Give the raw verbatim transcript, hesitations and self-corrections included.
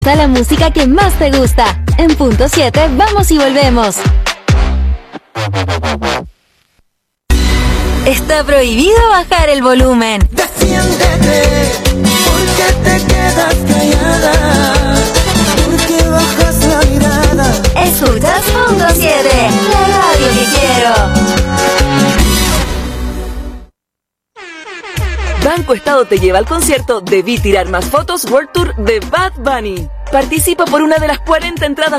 A la música que más te gusta. En punto siete, vamos y volvemos. Está prohibido bajar el volumen. Defiéndete, porque te quedas callada, porque bajas la mirada. Escuchas punto siete, la radio que quiero. Banco Estado te lleva al concierto Debí Tirar Más Fotos World Tour de Bad Bunny. Participa por una de las cuarenta entradas